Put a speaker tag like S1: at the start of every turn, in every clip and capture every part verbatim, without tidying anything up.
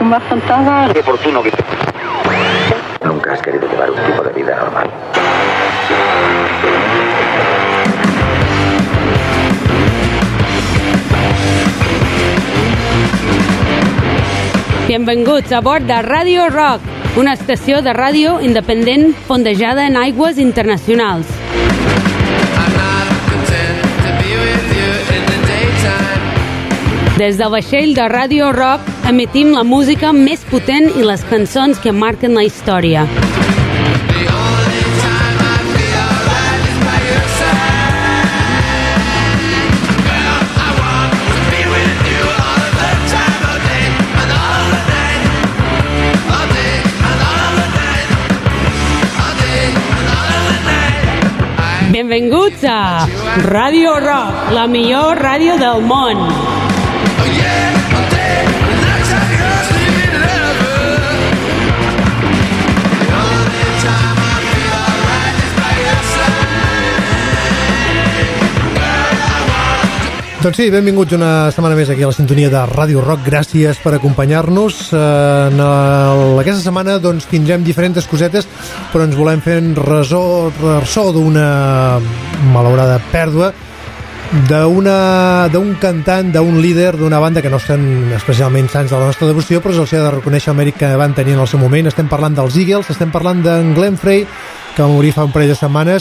S1: situación bastante rara.
S2: Qué oportuno que... Nunca has querido llevar un tipo de vida normal.
S3: Benvinguts a bord de Radio Rock, una estació de ràdio independent fondejada en aigües internacionals. Des del vaixell de Radio Rock emetim la música més potent i les cançons que marquen la història. Benvinguts a Radio Rock, la millor ràdio del món.
S4: Doncs sí, benvinguts una setmana més aquí a la sintonia de Radio Rock. Gràcies per acompanyar-nos. En el, aquesta setmana doncs, tindrem diferents cosetes, però ens volem fer ressò, ressò d'una malaurada pèrdua d'un cantant, d'un líder d'una banda que no estan especialment sants de la nostra devoció, però se'ls ha de reconèixer el mèrit que van tenir en el seu moment. Estem parlant dels Eagles, estem parlant d'en Glenn Frey, que va morir fa un parell de setmanes.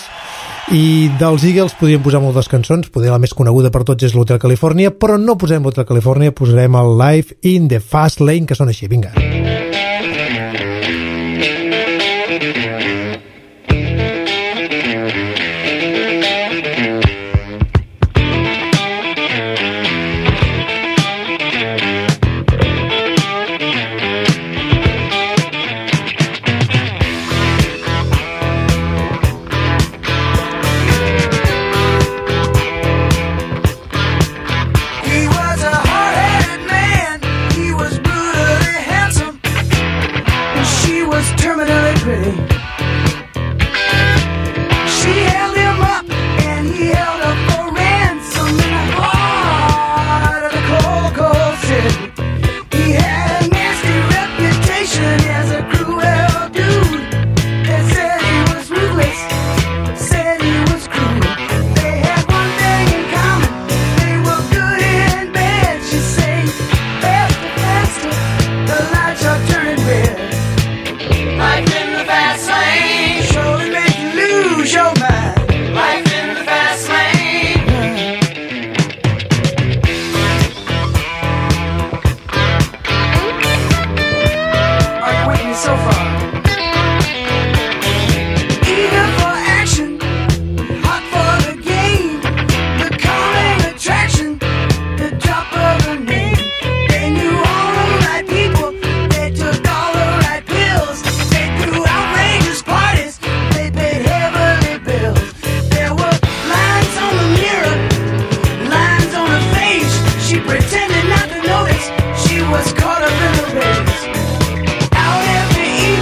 S4: I dels Eagles podríem posar moltes cançons, potser la més coneguda per tots és l'Hotel California, però no posem l'Hotel California, posarem el Life in the Fast Lane, que sona així, vinga.
S5: Pretended not to notice she was caught up in the race. Out every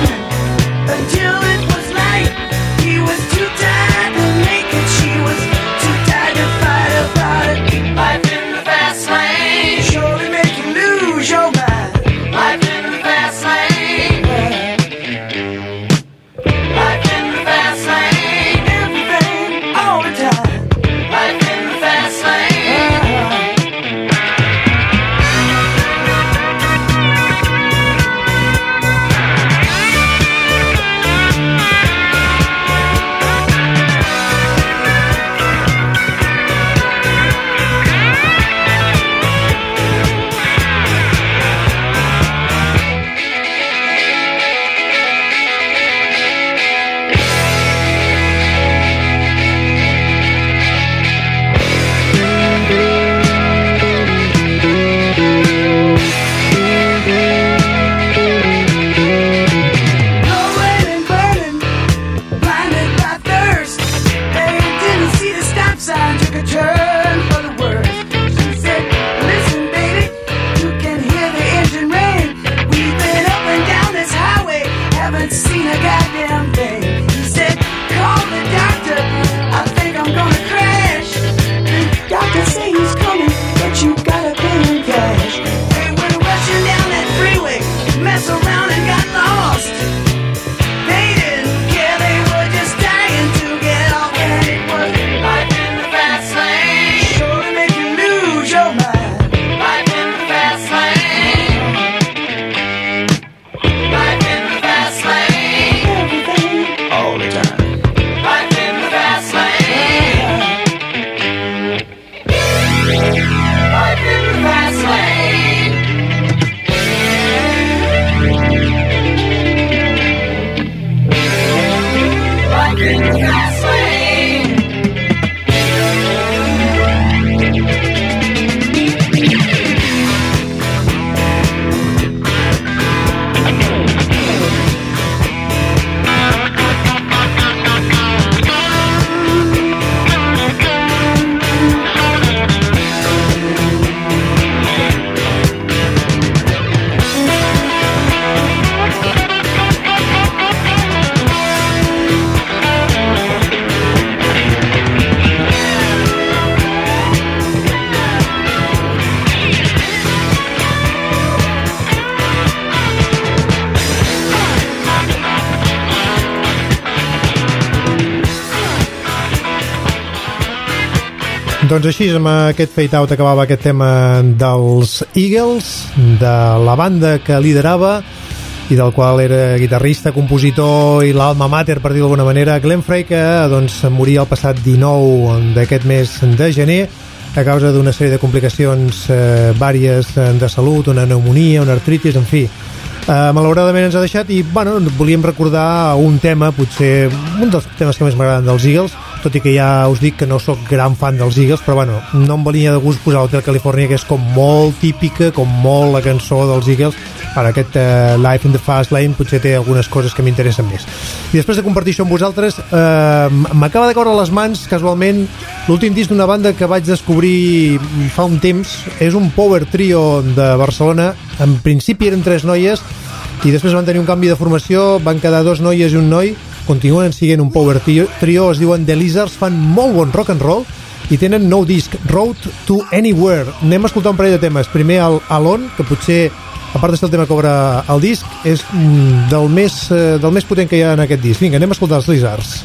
S4: Doncs així, amb aquest fade out acabava aquest tema dels Eagles, de la banda que liderava i del qual era guitarrista, compositor i l'alma mater, per dir-ho d'alguna manera, Glenn Frey, que doncs, moria el passat dinou d'aquest mes de gener a causa d'una sèrie de complicacions eh, vàries de salut, una pneumonia, una artritis, en fi. Uh, malauradament ens ha deixat i bueno, volíem recordar un tema, potser un dels temes que més m'agraden dels Eagles, tot i que ja us dic que no sóc gran fan dels Eagles, però bueno, no em venia de gust posar Hotel California, que és com molt típica, com molt la cançó dels Eagles. Ara, aquest uh, Life in the Fast Lane potser té algunes coses que m'interessen més. I després de compartir això amb vosaltres, uh, m'acaba de caure a les mans, casualment, l'últim disc d'una banda que vaig descobrir fa un temps. És un power trio de Barcelona. En principi eren tres noies i després van tenir un canvi de formació, van quedar dos noies i un noi, continuen siguent un power trio, trio es diuen The Lizards, fan molt bon rock and roll i tenen nou disc, Road to Anywhere. Anem a escoltar un parell de temes. Primer el Alone, que potser, a part de ser el tema que obre el disc, és del més, del més potent que hi ha en aquest disc. Vinga, anem a escoltar els Lizards.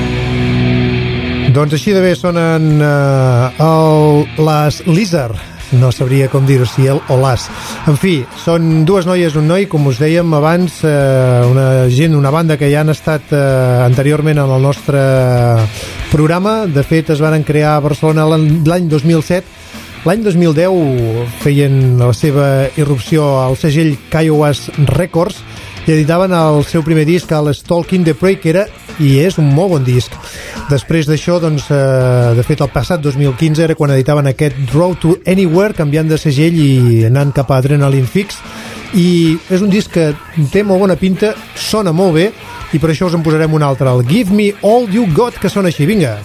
S4: Doncs així de bé sonen uh, el, les Lizard, no sabria com dir-ho, si el o l'as. En fi, són dues noies, un noi, com us dèiem abans, eh, una gent, una banda que ja han estat eh, anteriorment en el nostre programa. De fet, es van crear a Barcelona l'any dos mil set. L'any dos mil deu feien la seva irrupció al segell Kiowas Records i editaven el seu primer disc, el Stalking the Prey, que era i és un molt bon disc. Després d'això, doncs, eh, de fet, el passat dos mil quinze era quan editaven aquest Road to Anywhere, canviant de segell i anant cap a Adrenaline Fix, i és un disc que té molt bona pinta, sona molt bé, i per això us en posarem un altre, el Give Me All You Got, que sona així. Vinga!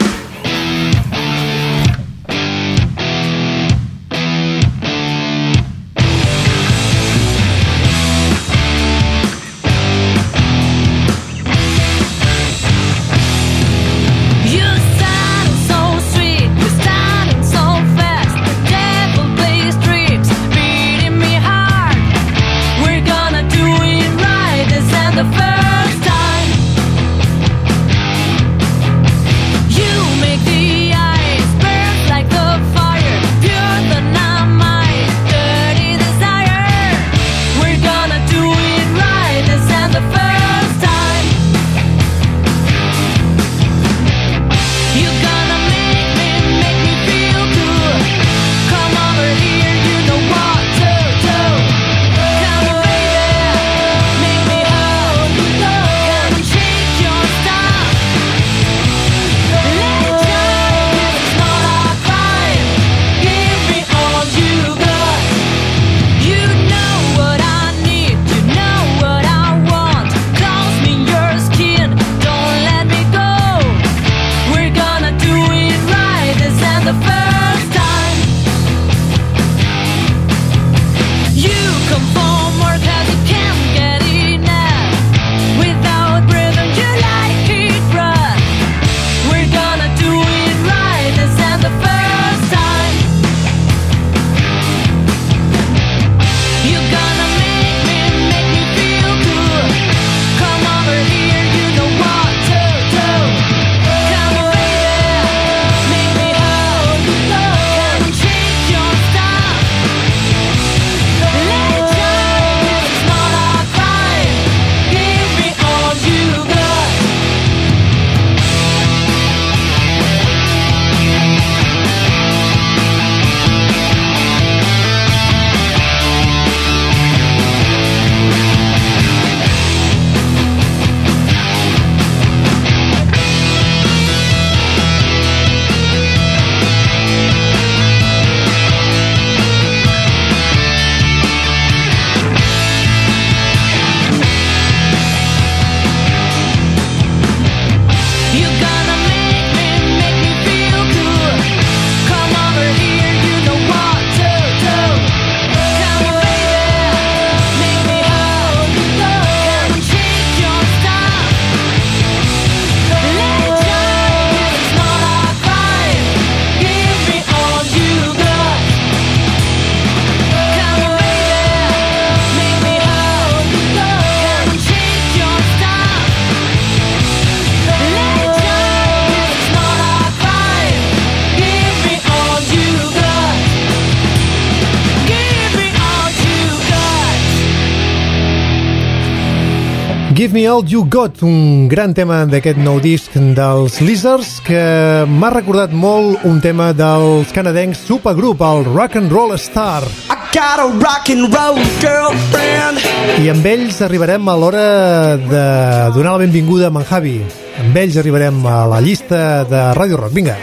S4: Give Me All You Got, un gran tema d'aquest nou disc dels Lizards que m'ha recordat molt un tema dels canadencs Supergroup, el Rock and Roll Star. I got a rock and roll girlfriend. I amb ells arribarem a l'hora de donar la benvinguda a Manjavi. Amb ells arribarem a la llista de Radio Rock. Vinga.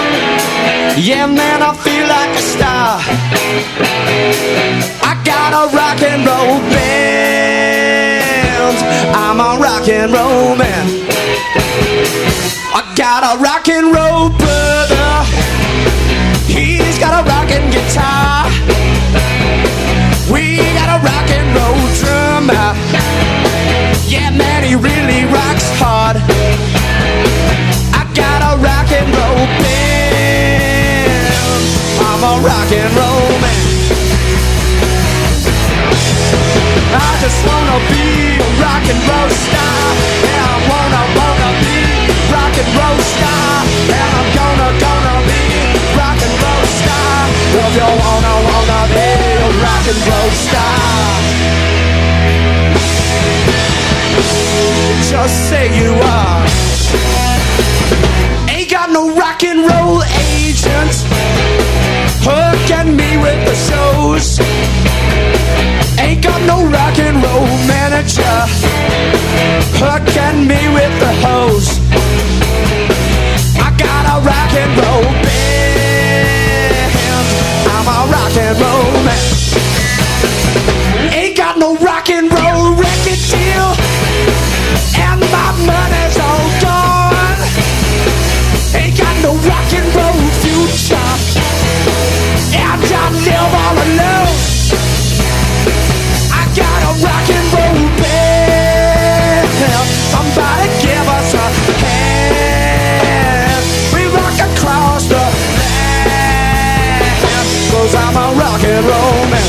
S4: Yeah, man, I feel like a star. I got a rock and roll band. I'm a rock and roll man. I got a rock and roll brother. He's got a rockin' guitar. We got a rock and roll drummer. Yeah, man, he really rocks hard. I got a rock and roll band. I'm a rock and roll man. I just wanna be a rock and roll star. Yeah, I wanna, wanna be rock and roll star. And I'm gonna, gonna be rock and roll star. If you want
S1: just say you are. Ain't got no rock and roll agents hooking me with the shows. Ain't got no rock and roll manager hooking me with the hose. I got a rock and roll band, I'm a rock and roll man. Ain't got no rock and roll record deal, and my money's all gone. Ain't got no rock and roll future, and I live all alone. I got a rock and roll band, somebody give us a hand. We rock across the land, 'cause I'm a rock and roll man.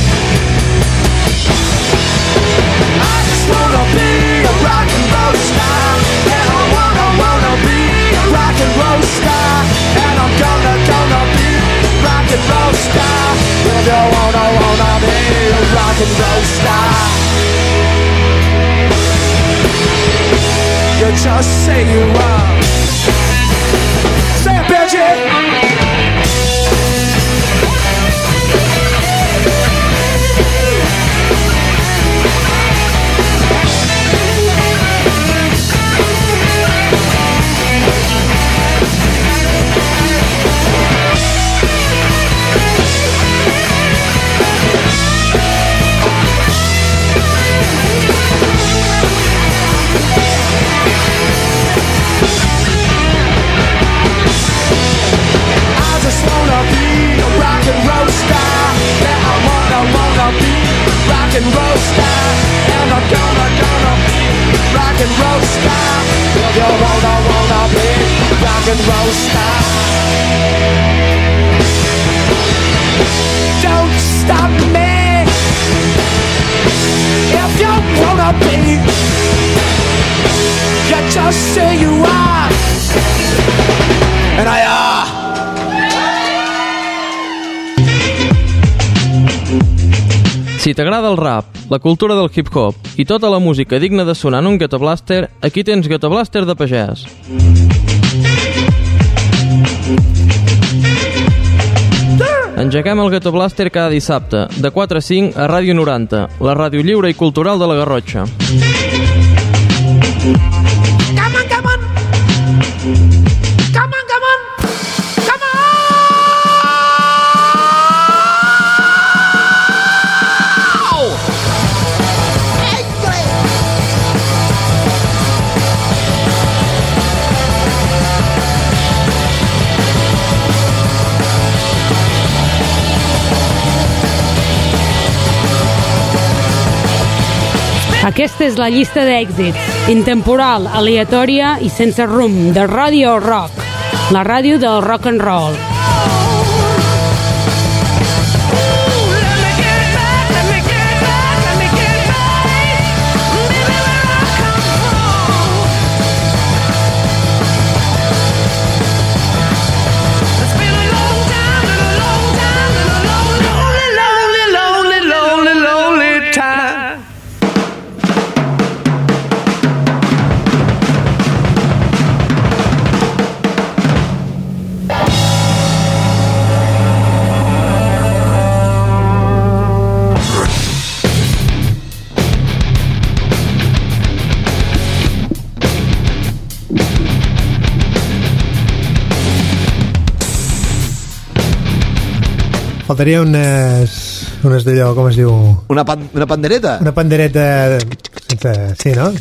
S1: I just wanna be a rock and roll star, and I wanna, wanna be a rock and roll star, and I'm gonna, gonna be a rock and roll star. If you wanna, wanna be a rock and roll star, you just say you are. Say it, Benji! Rock and roll star, and I'm gonna, gonna be rock and roll star. If you wanna, wanna be rock and roll star, don't stop me. If you wanna be, you just say you are, and I are.
S5: Si t'agrada el rap, la cultura del hip-hop i tota la música digna de sonar en un Ghetto Blaster, aquí tens Ghetto Blaster de pagès. Engeguem el Ghetto Blaster cada dissabte, de quatre a cinc a Ràdio noranta, la ràdio lliure i cultural de la Garrotxa.
S1: Come on, come on! Come on, come on! Come on!
S3: Aquesta és la llista d'èxits, intemporal, aleatòria i sense rumb, de Radio Rock, la ràdio del rock and roll.
S4: Faltaria unes, unes d'allò, com es diu?
S6: Una, pan, una pandereta?
S4: Una pandereta sense... Sí, no?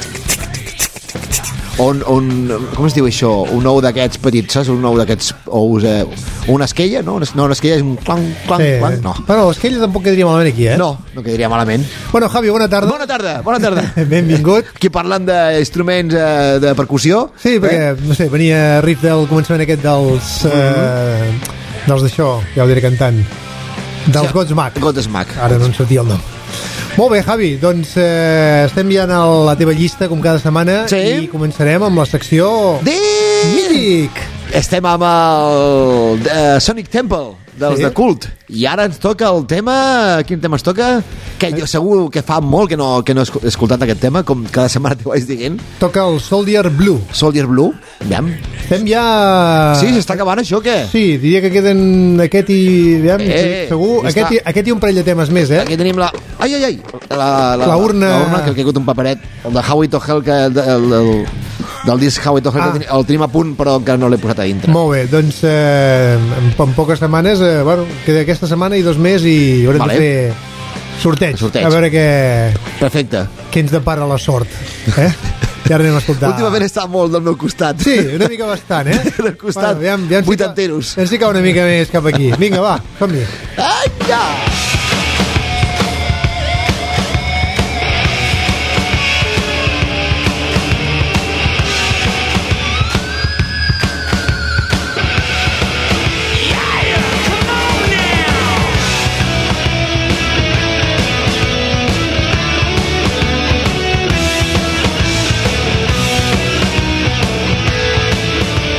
S6: On, on, com es diu això? Un ou d'aquests petits, saps? Un ou d'aquests ous... Eh, una esquella, no? No, una esquella és un clang, clang,
S4: sí.
S6: clang, no.
S4: Bueno, l'esquella tampoc quedaria malament aquí, eh?
S6: No, no quedaria malament.
S4: Bueno, Javi, bona tarda.
S6: Bona tarda, bona tarda.
S4: Benvingut.
S6: Aquí parlant d'instruments eh, de percussió.
S4: Sí, perquè, eh? no sé, venia riff del començament aquest dels...
S6: Mm-hmm.
S4: Eh, dels d'això, ja ho diré cantant. Dels sí. Godsmack.
S6: Godsmack.
S4: Ara no en sortia el nom. Molt bé, Javi, doncs eh, estem ja a la teva llista com cada setmana, sí. I començarem amb la secció
S6: de...
S4: Mític.
S6: Estem amb el uh, Sonic Temple dels
S4: Sí.
S6: de Cult i ara ens toca el tema. Quin tema ens toca? Que jo segur que fa molt que no, que no he escoltat aquest tema, com cada setmana t'ho vaig dient.
S4: Toca el Soldier Blue.
S6: Soldier Blue, aviam.
S4: Estem ja...
S6: Sí, s'està acabant això o què?
S4: Sí, diria que queden aquest i... Aviam,
S6: Eh,
S4: sí, segur,
S6: ja
S4: aquest, i,
S6: està.
S4: aquest i un parell de temes més, eh?
S6: Aquí tenim la... Ai, ai, ai! La, la,
S4: La urna.
S6: La urna, que ha caigut un paperet. El de Howie to Hell, que, el, el, el, del disc Howie to Hell,
S4: Ah.
S6: que ten- el tenim a punt, però encara no l'he posat a dintre.
S4: Molt bé, doncs eh, en, en poques setmanes, eh, bueno, queda aquesta setmana i dos més i haurem
S6: Vale.
S4: de fer sorteig.
S6: Sorteig.
S4: A veure què,
S6: Perfecte.
S4: què ens depara la sort. Eh? Ja anem a escoltar.
S6: Últimament està molt del meu costat.
S4: Sí, una mica bastant, eh?
S6: Del costat,
S4: aviam, aviam si
S6: vuitanteros.
S4: ca- Aviam si cau una mica més cap aquí. Vinga, va, som-hi.
S6: Ai, ja!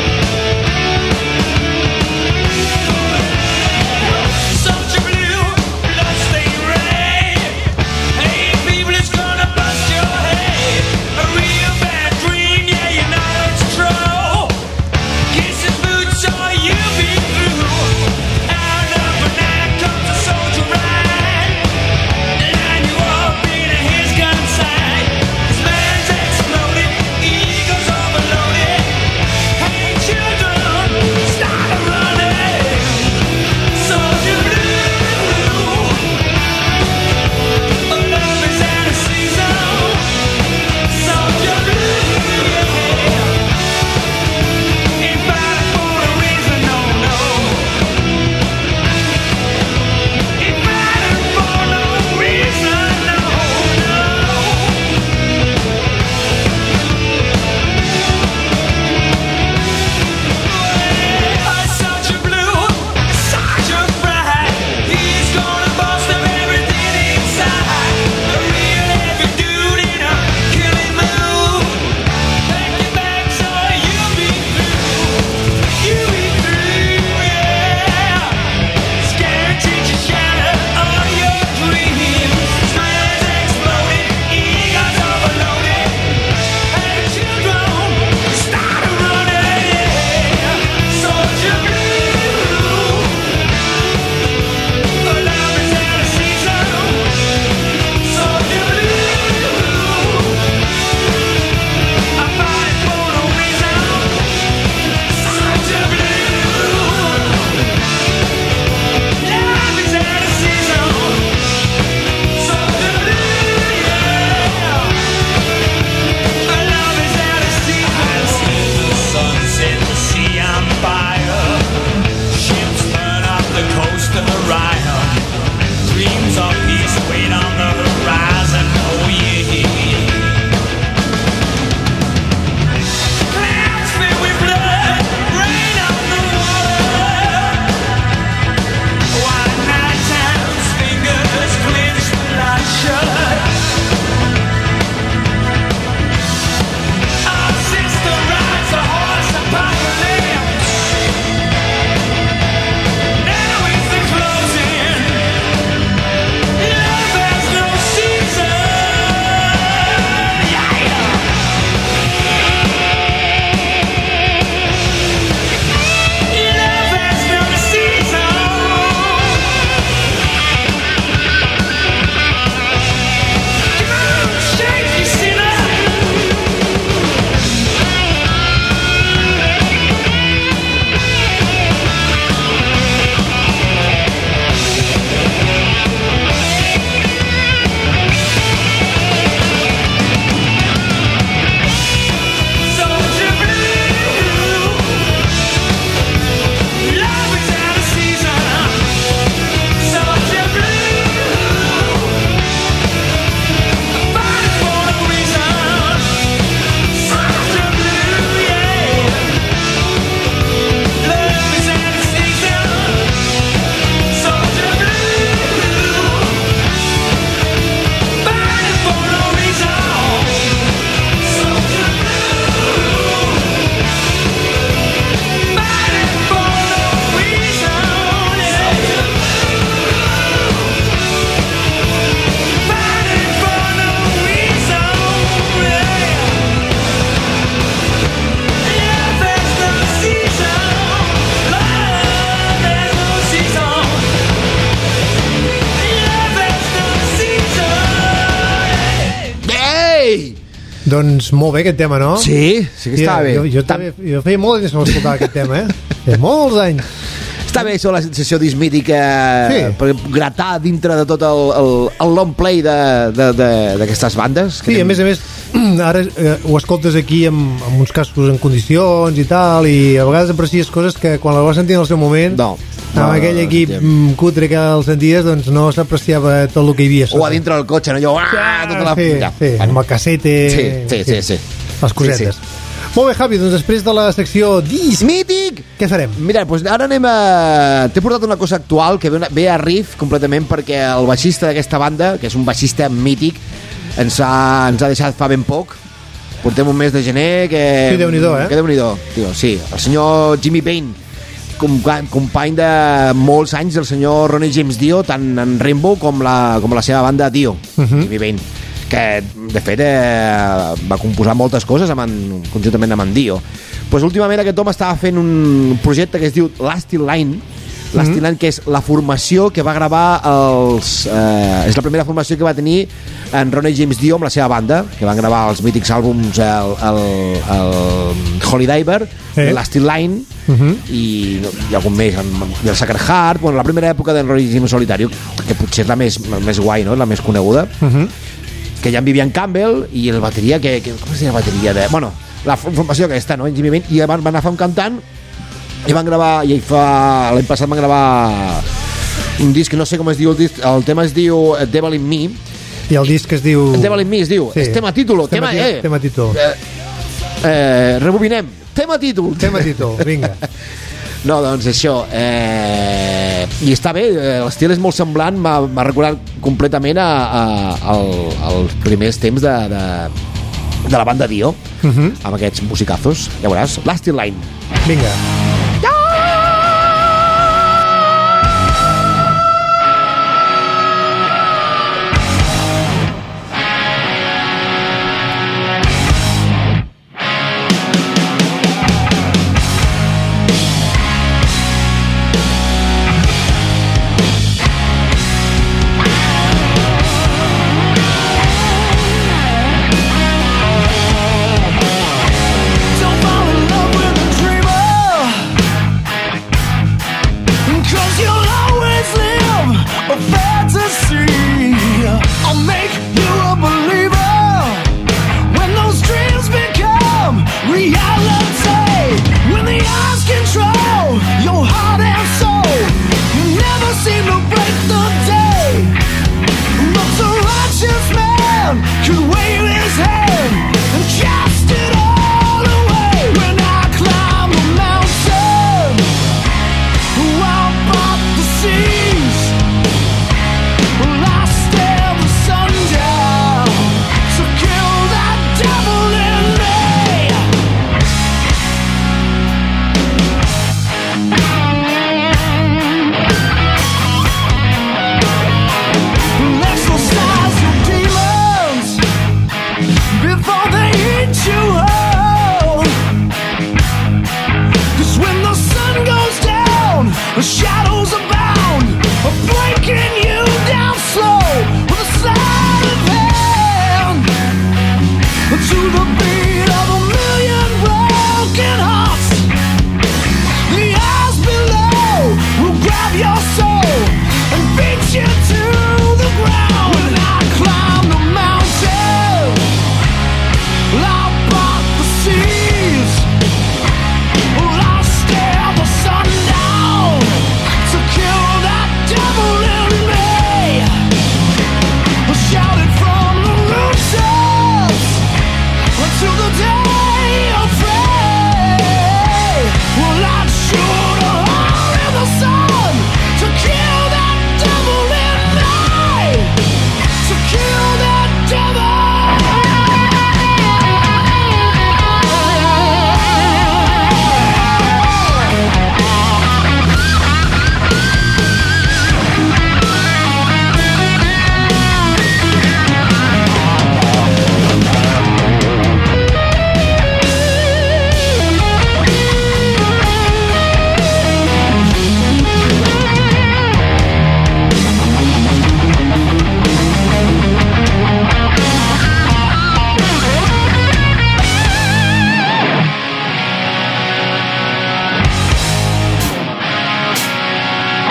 S1: Soldier blue,
S4: Doncs molt bé aquest tema, no?
S6: Sí, sí que estava bé.
S4: Jo, jo, també, jo feia molt de temps que no escoltava aquest tema, eh? Feia molts anys.
S6: Està bé això, la sensació dismítica,
S4: Sí.
S6: per gratar dintre de tot el, el, el long play d'aquestes bandes.
S4: Sí, a més a més, ara eh, ho escoltes aquí amb, amb uns cascos en condicions i tal, i a vegades aprecies coses que quan la vas sentir en el seu moment,
S6: No.
S4: amb
S6: No,
S4: aquell
S6: no,
S4: equip
S6: no,
S4: mm, cutre que el senties, doncs no s'apreciava tot el que hi havia.
S6: O a dintre del cotxe, no? Jo, ah, tota la...
S4: Sí,
S6: ja.
S4: sí, amb el casete...
S6: Sí, sí, sí, sí.
S4: Les cosetes.
S6: Sí,
S4: Molt bé, Javi, doncs després de la secció disc,
S6: Mític!
S4: què farem?
S6: Mira, doncs ara anem a... T'he portat una cosa actual que ve, una... ve a riff completament perquè el baixista d'aquesta banda, que és un baixista mític, ens ha, ens ha deixat fa ben poc. Portem un mes de gener que...
S4: Sí, Déu-n'hi-do, eh?
S6: Que Déu-n'hi-do, tio, sí. El senyor Jimmy Payne, com, company de molts anys del senyor Ronnie James Dio, tant en Rainbow com la, com la seva banda Dio, uh -huh. Jimmy Payne, que de fet eh, va composar moltes coses amb en, conjuntament amb en Dio. Pues últimament aquest home estava fent un projecte que es diu Last in Line, Last in Line, que és la formació que va gravar els... Eh, és la primera formació que va tenir en Ronnie James Dio amb la seva banda, que van gravar els mítics àlbums el, el, el Holy Diver,
S4: eh?
S6: Last in Line, uh -huh. i, i algun més, i el Sacred Heart, bueno, la primera època del Ronnie James solitari, que potser és la més, la més guai, no? La més coneguda, uh -huh. que ja en Vivian Campbell, i el bateria, que, que com es deia la bateria? De, bueno, la formació aquesta, no? En Jimmy Payne, i van, van anar a fer un cantant, i van gravar, i fa l'any passat van gravar un disc que no sé com es diu el disc, el tema es diu Devil in Me,
S4: I el disc es diu...
S6: Devil in Me es diu, sí. És tema títol, tema,
S4: tema,
S6: eh,
S4: tema títol.
S6: Eh, eh, rebobinem, tema títol.
S4: Tema títol, vinga.
S6: No, doncs això, eh, i està bé, l'estil és molt semblant, m'ha recordat completament a, a, a, als primers temps de, de, de la banda Dio, uh -huh. amb aquests musicazos, ja veuràs, Last in Line.
S4: Vinga.
S1: Don't fall in love with a dreamer, 'cause you'll always live a fantasy. I'll make you a believer when those dreams become reality. When the eyes control your heart and soul, you never seem to break the day. But the righteous man could wave his hand and cast it all away. When I climb the mountain, wipe out the seas, lost in the sundown, so kill that devil in me. Exorcise your demons before they eat you whole. 'Cause when the sun goes down, the shadows abound.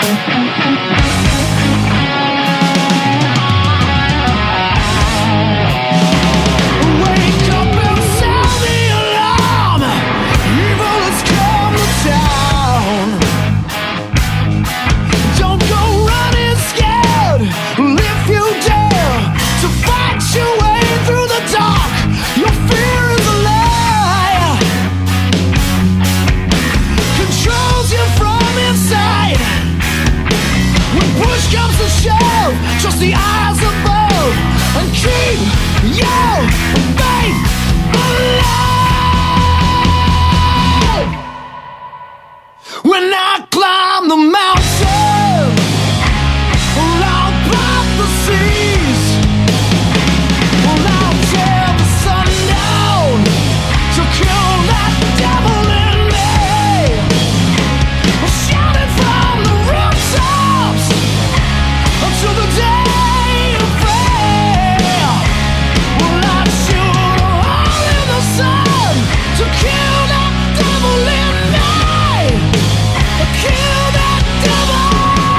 S1: Just the eyes above and keep your faith alive. When I climb the mountain, I'll pop the seas, I'll tear the sun down to kill that devil in me. I'll shout it from the rooftops until the day of prayer. Well, I'd shoot a hole in the sun to kill that devil in me. Kill that devil.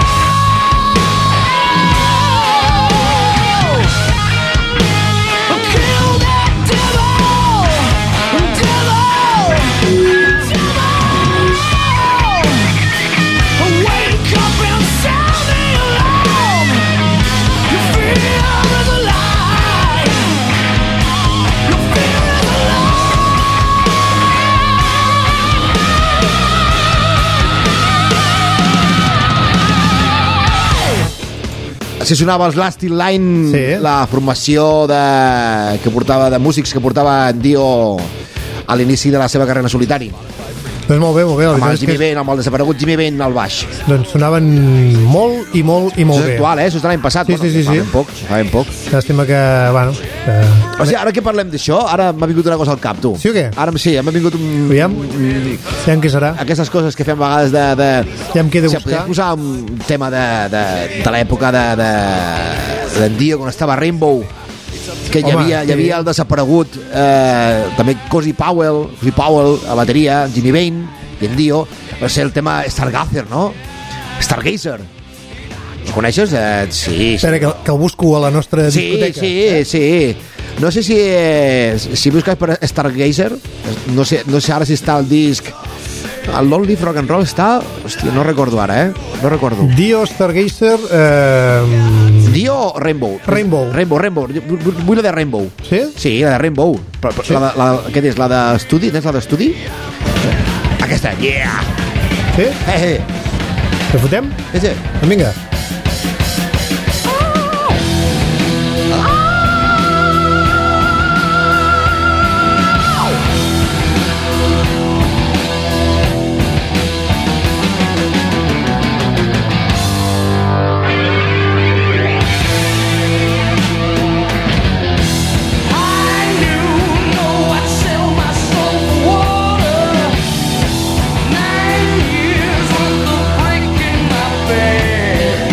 S1: Kill that devil. Devil. Devil. Wake up and sound the alarm. Your fear is alive. Your fear is
S6: Si sonava els Last in Line,
S4: Sí.
S6: la formació de, que portava de músics que portava Dio a l'inici de la seva carrera en solitari.
S4: Doncs molt bé, molt bé. La
S6: Amb el
S4: veritat és
S6: Jimmy
S4: que
S6: Bain, amb el desaparegut Jimmy Bain al baix.
S4: doncs sonaven molt i molt i molt
S6: Això és
S4: bé.
S6: actual, eh? Això és de l'any passat.
S4: Sí, sí, sí,
S6: fa
S4: sí.
S6: ben poc, fa ben poc.
S4: Llàstima que, bueno... Que...
S6: O sigui, ara que parlem d'això, ara m'ha vingut una cosa al cap, tu.
S4: Sí o què?
S6: Ara sí, m'ha vingut un...
S4: Aviam, aviam què serà.
S6: Aquestes coses que fem a vegades de... de...
S4: Ja em queda
S6: O sigui,
S4: buscar.
S6: podem posar un tema de, de, de l'època de, de, d'en Dio, quan estava Rainbow, que hi
S4: Home,
S6: havia,
S4: sí.
S6: hi havia el desaparegut, eh, també Cozy Powell, Cozy Powell a bateria, Jimmy Bain i en Dio. Va ser el tema Stargazer, no? Stargazer. El coneixes? Eh, sí, sí.
S4: Espera, que, que el busco a la nostra
S6: Sí,
S4: discoteca.
S6: sí, sí. No sé si, eh, si busques per Stargazer, no sé, no sé ara si està el disc. El Lonely Rock and Roll està... Hòstia, no recordo ara, eh? No recordo.
S4: Dio, Stargazer... Eh...
S6: Dio o Rainbow?
S4: Rainbow.
S6: Rainbow, Rainbow. Vull- Vull la de Rainbow.
S4: Sí?
S6: Sí, la de Rainbow. Però, però
S4: Sí.
S6: la, de- la, què és? La d'estudi? Tens la d'estudi? Aquesta, yeah!
S4: Sí?
S6: Eh, eh.
S4: Que fotem?
S6: Eh, eh.
S4: Doncs vinga.
S1: Nine years worth of breaking my bed.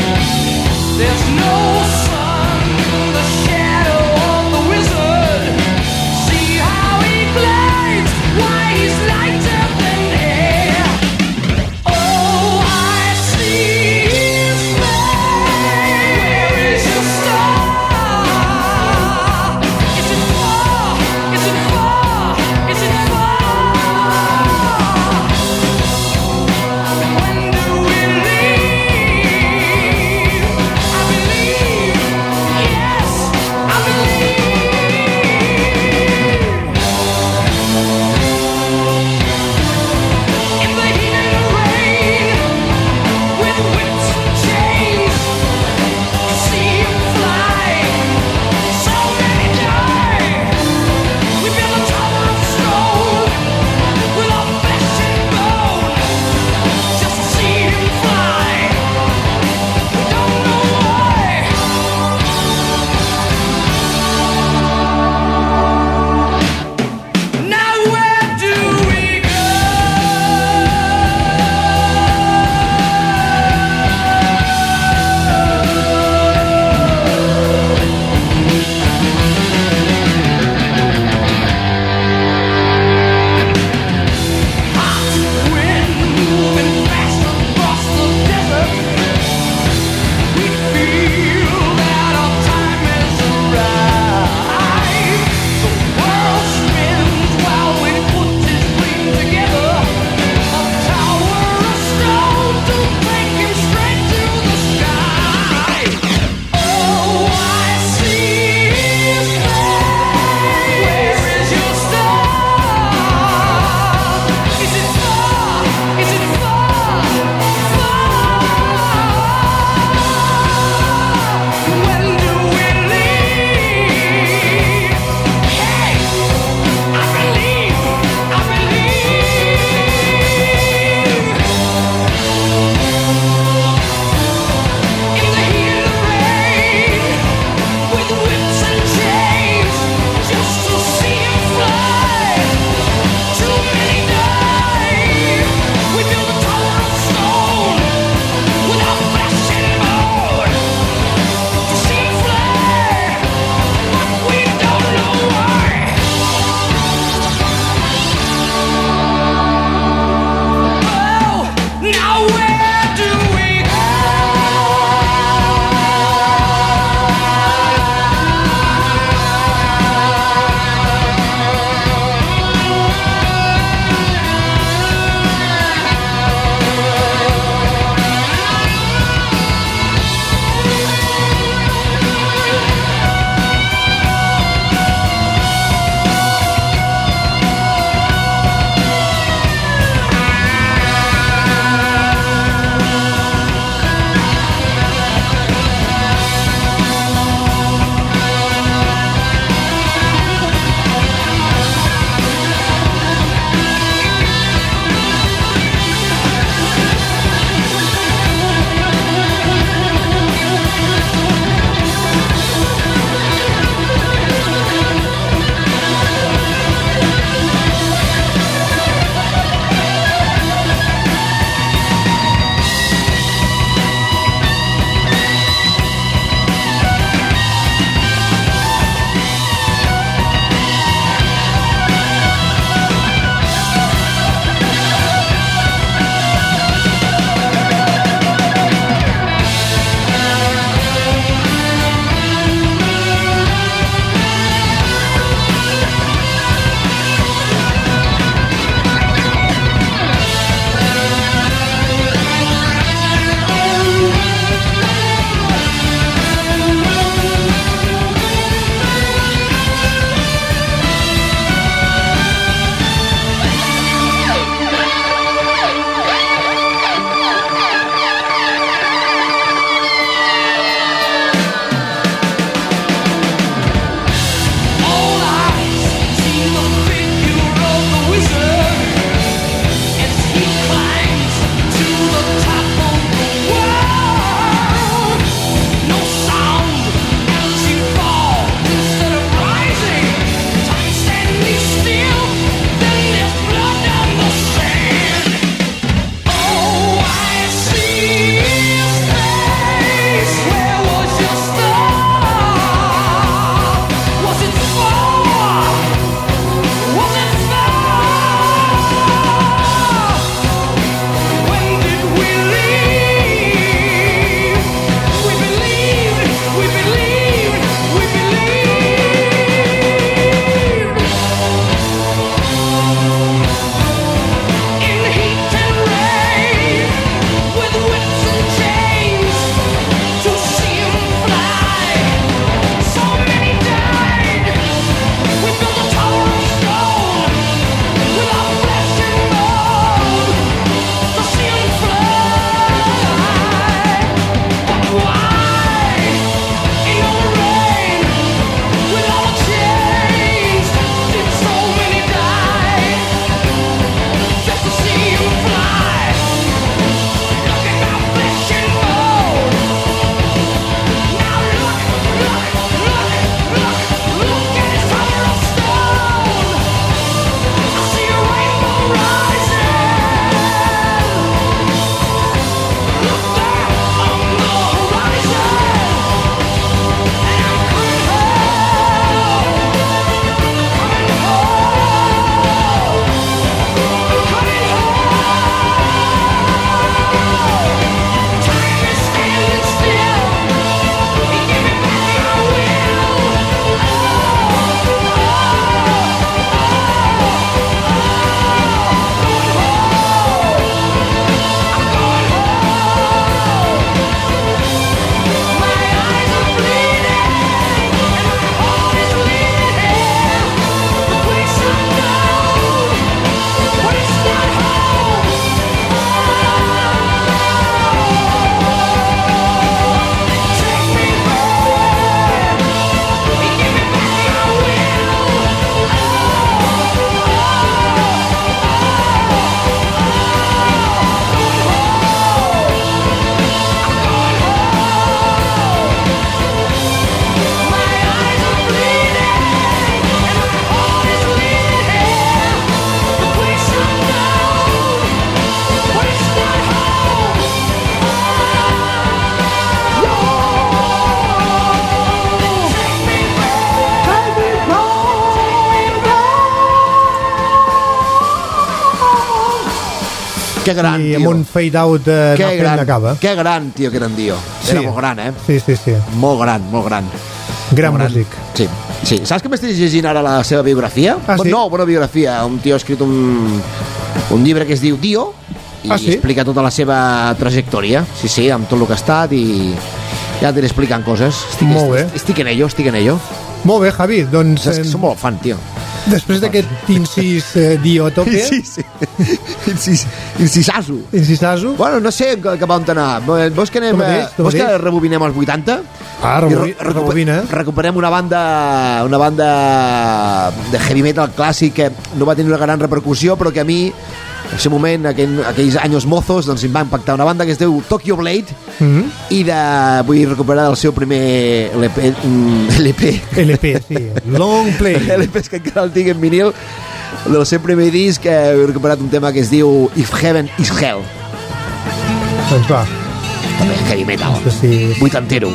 S6: Que gran,
S4: i
S6: tio.
S4: amb un fade-out de
S6: Que
S4: Nothing
S6: gran,
S4: acaba.
S6: que gran, tio, que era en Dio. Era
S4: Sí.
S6: molt gran, eh?
S4: Sí, sí, sí.
S6: Molt gran, molt gran.
S4: Gran
S6: Molt
S4: músic.
S6: Sí, sí. Saps que m'estic llegint ara la seva biografia?
S4: Ah, sí?
S6: No, bona biografia. Un tio ha escrit un, un llibre que es diu Dio i
S4: Ah, sí?
S6: explica tota la seva trajectòria. Sí, sí, amb tot el que ha estat i ja t'iré explicant coses. Estic,
S4: Molt bé.
S6: estic, estic en ello, estic en ello.
S4: Molt bé, Javi, doncs
S6: Saps que
S4: eh,
S6: som molt fan, tio.
S4: després d'aquest incís eh, Dio a tope,
S6: Sí, sí. Incis, incisasso.
S4: incisasso,
S6: Bueno, no sé cap a on anar. Vols que anem...
S4: Tu mateix, tu
S6: Vols que
S4: mateix.
S6: rebobinem els vuitanta?
S4: ah,
S6: I
S4: rebobi,
S6: re- recuper-
S4: rebobina.
S6: Recuperem una banda una banda de heavy metal clàssic que no va tenir una gran repercussió, però que a mi en aquell moment, aquell, aquells anys mozos, doncs em va impactar una banda que es diu Tokyo Blade,
S4: Mhm.
S6: i de, vull recuperar el seu primer L P, mm, L P.
S4: L P, sí. Long Play.
S6: L P que encara el tinc en vinil, del seu primer disc, eh, he recuperat un tema que es diu If Heaven is Hell.
S4: Doncs va.
S6: També heavy metal,
S4: Que sí.
S6: vuitantero.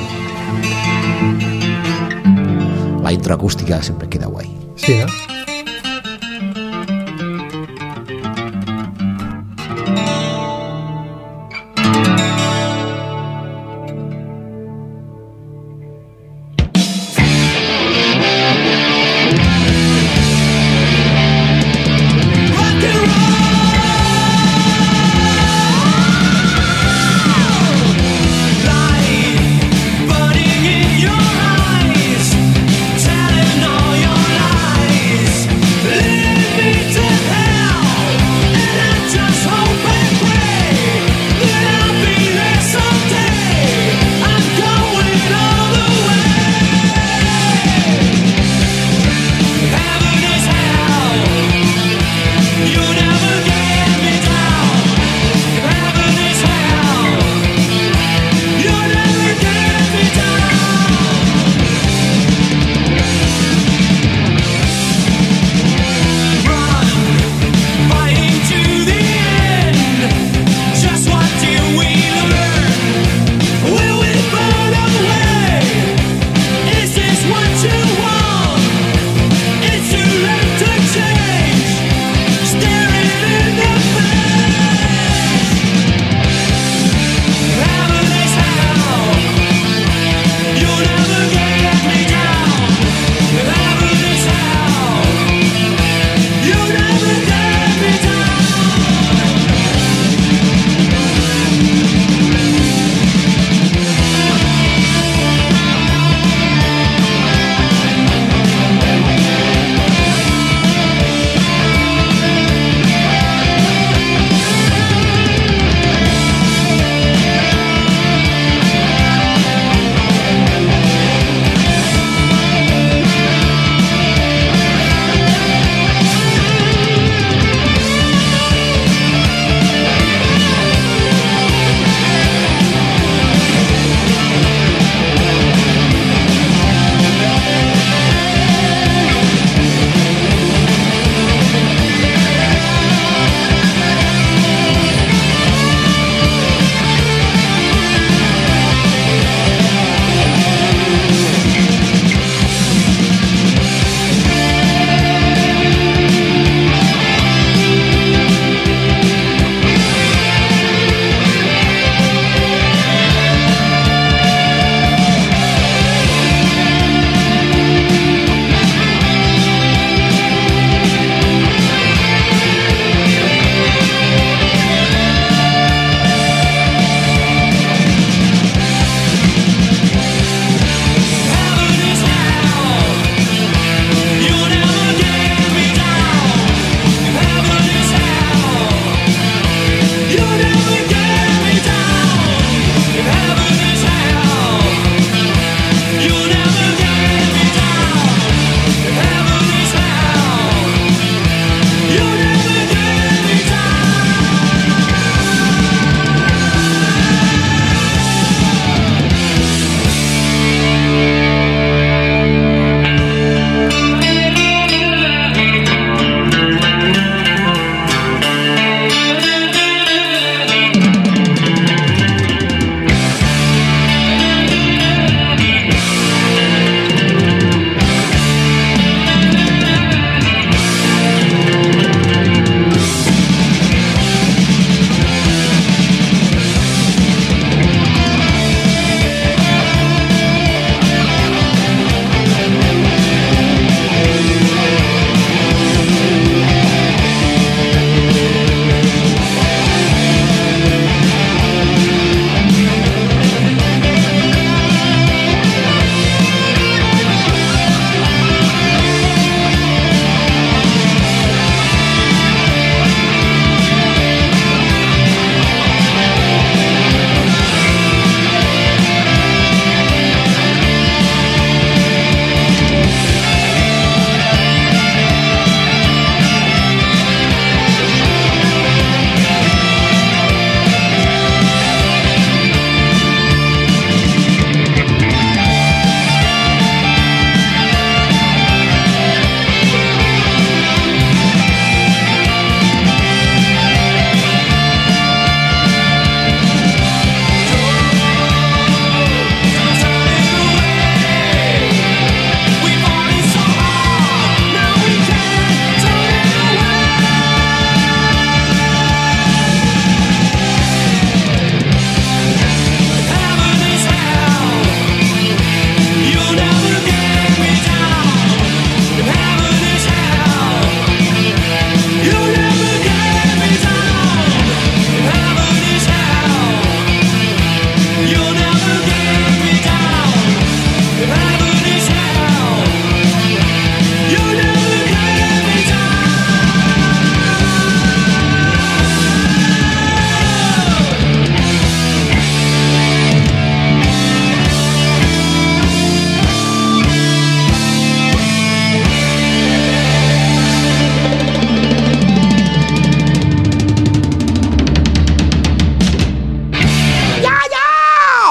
S6: La intro acústica sempre queda guai.
S4: Sí, no?
S1: Burning in your eyes, telling all your lies.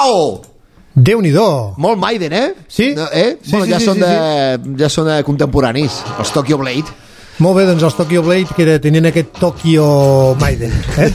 S6: Wow!
S4: Déu-n'hi-do.
S6: Molt Maiden, eh?
S4: Sí?
S6: No, eh?
S4: Sí,
S6: bueno,
S4: sí,
S6: ja,
S4: sí,
S6: són
S4: sí,
S6: de, ja són de contemporanis, els Tokyo Blade.
S4: Molt bé, doncs els Tokyo Blade, que era, tenien aquest Tokyo Maiden, eh?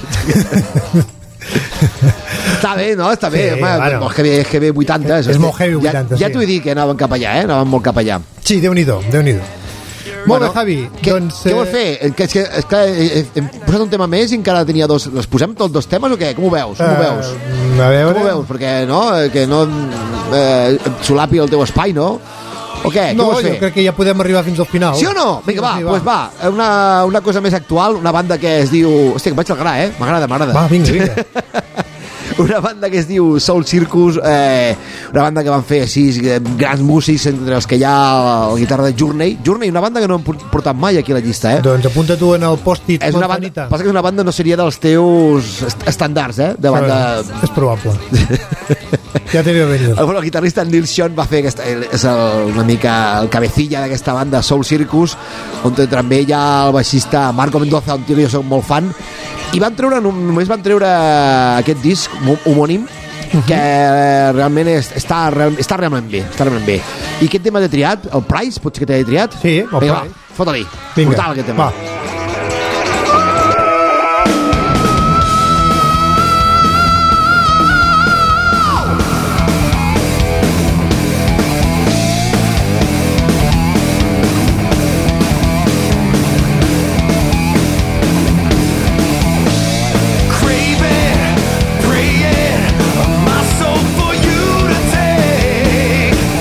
S6: Està bé, no? Està bé.
S4: Sí,
S6: Home,
S4: bueno.
S6: molt heavy, heavy vuitanta.
S4: És molt heavy vuitanta,
S6: ja, ja
S4: sí.
S6: t'ho he dit que anaven cap allà, eh? Anaven molt cap allà.
S4: Sí, Déu-n'hi-do, Déu-n'hi-do. Molt bé, Javi.
S6: Què,
S4: doncs,
S6: què vols fer? Que, és que, és que hem posat un tema més i encara tenia dos... Les posem tots dos temes o què? Com ho veus? Com ho veus?
S4: Uh, a veure...
S6: Com ho veus? Perquè, no? Que no eh, solapi el teu espai, no? O què?
S4: No,
S6: què vols
S4: jo
S6: fer?
S4: crec que ja podem arribar fins al final.
S6: Sí o no? Vinga, va,
S4: sí,
S6: doncs pues va. Una, una cosa més actual, una banda que es diu... Hòstia, que vaig al gra, eh? M'agrada, m'agrada.
S4: Va, vinga, vinga.
S6: Una banda que es diu Soul Circus, eh, una banda que van fer sis eh, grans músics, entre els que hi ha la guitarra de Journey. Journey, una banda que no hem portat mai aquí a la llista, eh?
S4: Doncs apunta tu en el post-it.
S6: És una banda, passa que és una banda no seria dels teus est- estàndards, eh? De banda...
S4: És probable. Ja t'he de venir.
S6: El, el guitarrista Neil Schon va fer aquesta, és el, una mica el cabecilla d'aquesta banda Soul Circus, on també hi ha el baixista Marco Mendoza, un tio que jo soc molt fan, i van treure, només van treure aquest disc homònim, que realment és, està, real, està realment bé, està realment bé. I aquest tema de triat, el Price, potser que t'he triat?
S4: Sí, el
S6: Vinga,
S4: Price.
S6: va, fota-li.
S4: Vinga,
S6: Brutal aquest tema.
S4: va.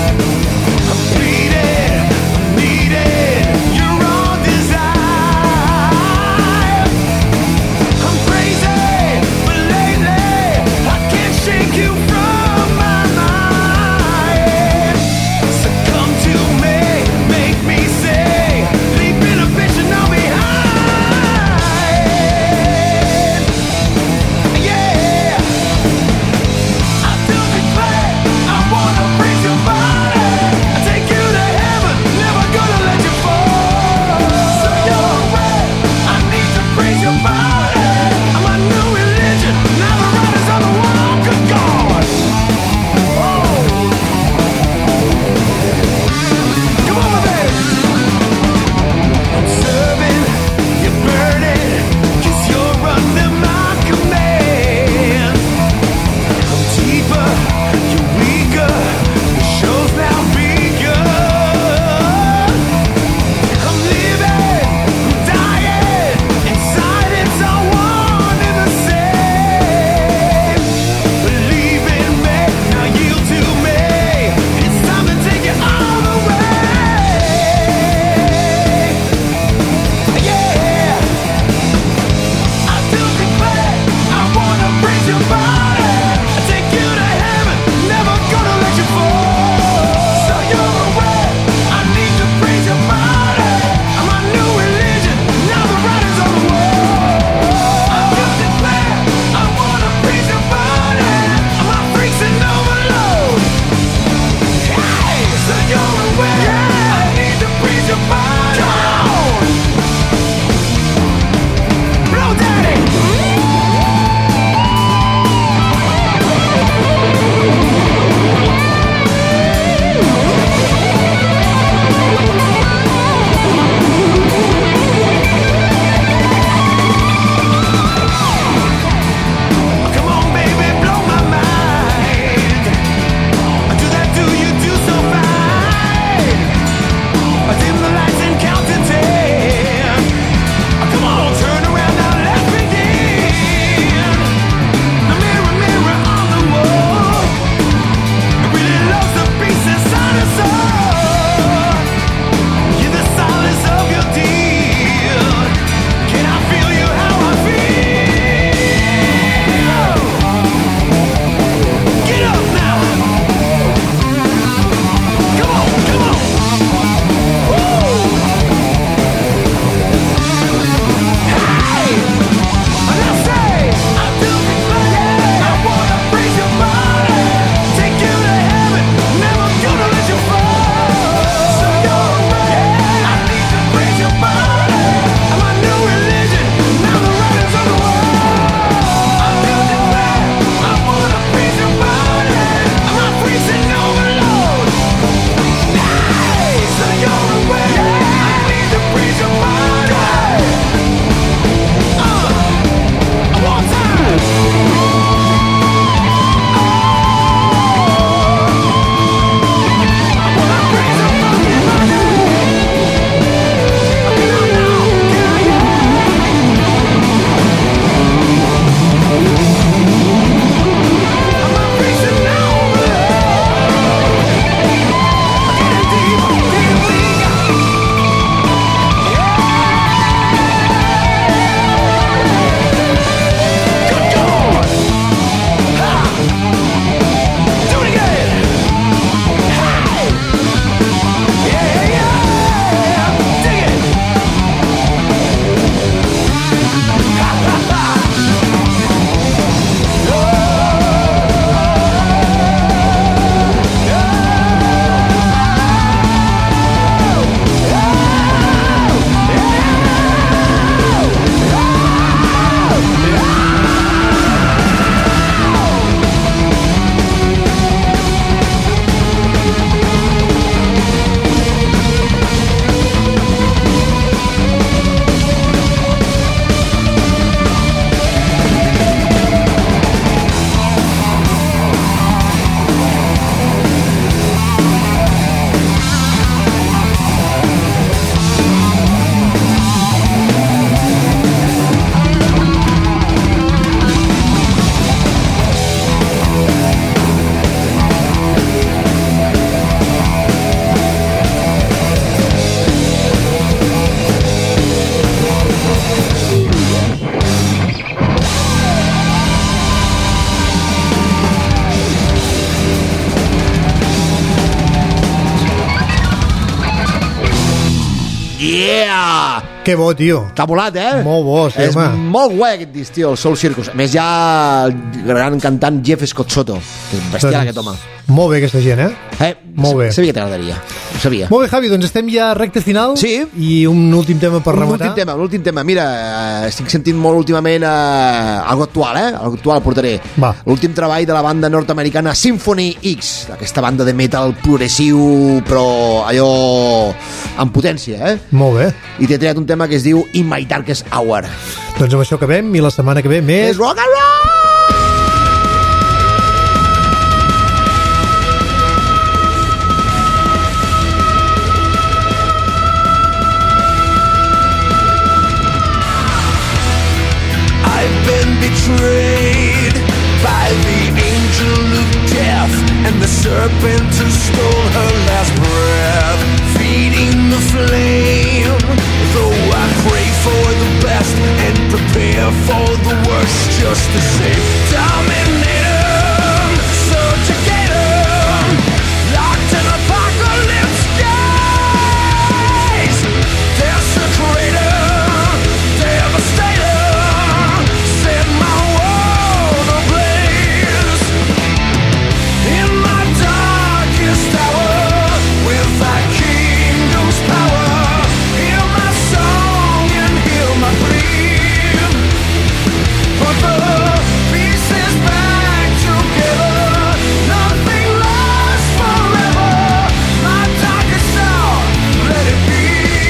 S1: Bleeding, needing your own desire.
S6: Yeah!
S4: Que bo, tio.
S6: T'ha volat, eh?
S4: Molt bo, sí,
S6: és
S4: home.
S6: molt guai aquest disc, tio, el Soul Circus. A més, hi ha el gran cantant Jeff Scott Soto, que és bestial,
S4: Doncs,
S6: aquest home.
S4: Molt bé, aquesta gent, eh?
S6: Eh,
S4: Molt bé.
S6: Sabia que t'agradaria. Ho sabia.
S4: Molt bé, Javi, doncs estem ja a recte final.
S6: Sí.
S4: I un últim tema per
S6: Un
S4: rematar.
S6: últim tema, un últim tema. Mira, eh, estic sentint molt últimament eh, algo actual, eh? Algo actual portaré.
S4: Va.
S6: L'últim treball de la banda nord-americana Symphony X, aquesta banda de metal progressiu, però allò amb potència, eh?
S4: Molt bé.
S6: I t'he triat un tema que es diu In My Darkest Hour.
S4: Doncs amb això acabem i la setmana que ve més...
S6: És rock and roll!
S1: I've been betrayed by the angel of death and the serpent who stole her last breath, feeding the flame. Though I pray for the best and prepare for the worst, just the same. Dominator, subjugator, locked in apocalypse gaze, desecrator, devastator. Set my world ablaze. In my darkest hour, with thy kingdom's power, hear my song and hear my plea. Put the pieces back together, nothing lasts forever. My darkest hour, let it be.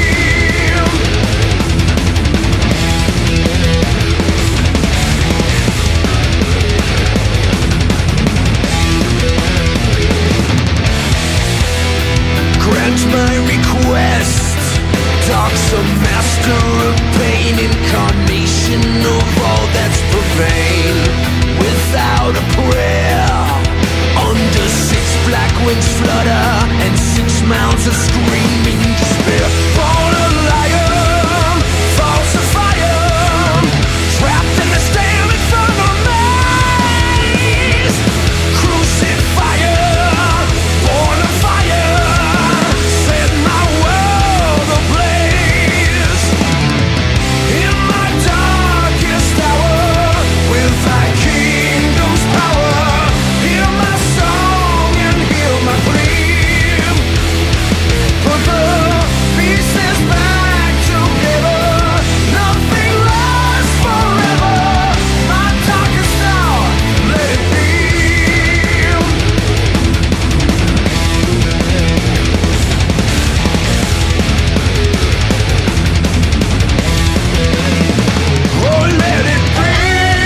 S1: Grant my request, dark's a master of pain, incarnation of all that's profane. Without a prayer, under six black wings flutter, and six mouths of screaming despair. Born a liar, falsifier, trapped in the damn infernal maze. Crucifier, born of fire, set my world ablaze. In my darkest hour, with thy kingdom's power, hear my song and hear my plea. Put the pieces back together, nothing lasts forever. My darkest hour, let it be. Oh, let it be.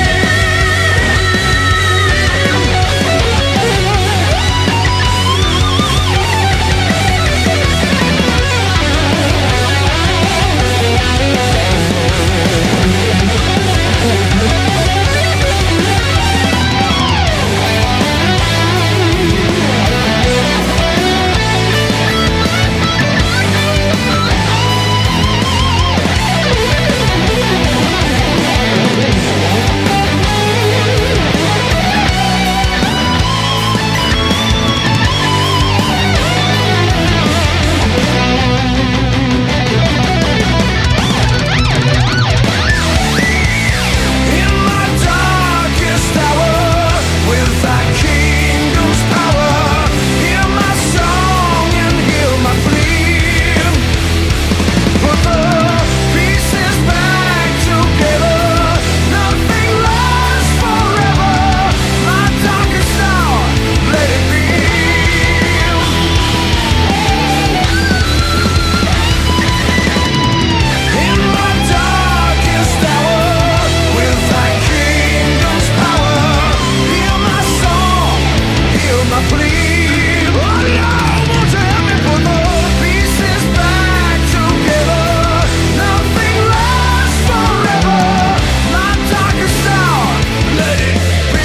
S1: In my darkest hour, with thy kingdom's power, hear my song and hear my plea. Put the pieces back together, nothing lasts forever. My darkest hour, let it be. In my darkest hour, with thy kingdom's power, hear my song, hear my plea. Oh, Lord, won't you help me put the pieces back together? Nothing lasts forever. My darkest hour, let it be.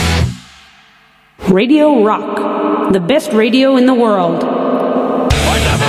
S3: Radio Rock, the best radio in the world.
S1: When the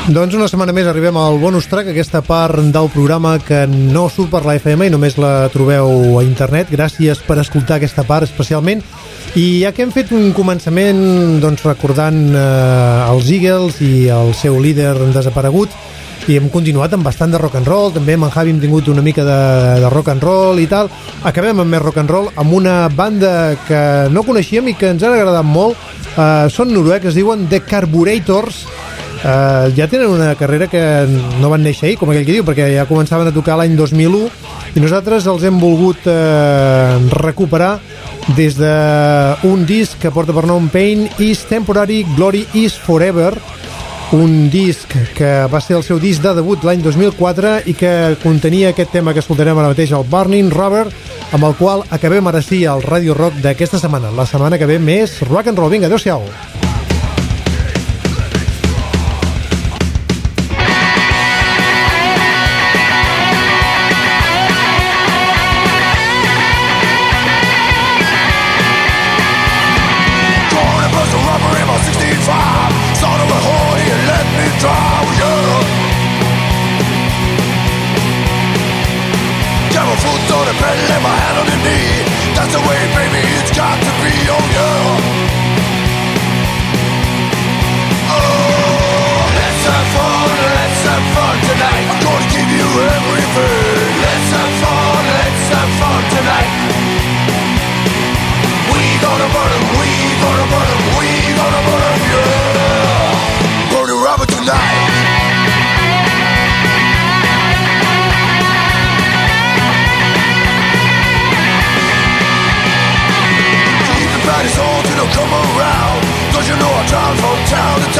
S4: Doncs una setmana més arribem al bonus track, aquesta part del programa que no surt per la F M i només la trobeu a internet. Gràcies per escoltar aquesta part especialment. I ja que hem fet un començament doncs, recordant eh, els Eagles i el seu líder desaparegut, i hem continuat amb bastant de rock and roll, també amb en Javi hem tingut una mica de, de rock and roll i tal. Acabem amb més rock and roll amb una banda que no coneixíem i que ens ha agradat molt. eh, són noruecs, es diuen The Carburetors. Uh, ja tenen una carrera que no van néixer ahir, com aquell que diu, perquè ja començaven a tocar l'any dos mil u i nosaltres els hem volgut uh, recuperar des d'un disc que porta per nom Pain is Temporary, Glory is Forever, un disc que va ser el seu disc de debut l'any dos mil quatre i que contenia aquest tema que escoltarem ara mateix, el Burning Rubber, amb el qual acabem ara sí el Radio Rock d'aquesta setmana. La setmana que ve més rock and roll. Vinga, adeu-siau.
S1: That's the way, baby, it's got to be, oh yeah. Oh, let's have fun, let's have fun tonight. I'm gonna give you everything. Let's have fun, let's have fun tonight. We gonna burn 'em, we gonna burn 'em, we gonna burn 'em, yeah. Burning rubber tonight. Everybody's home till they'll come around. Don't you know I'm driving from town to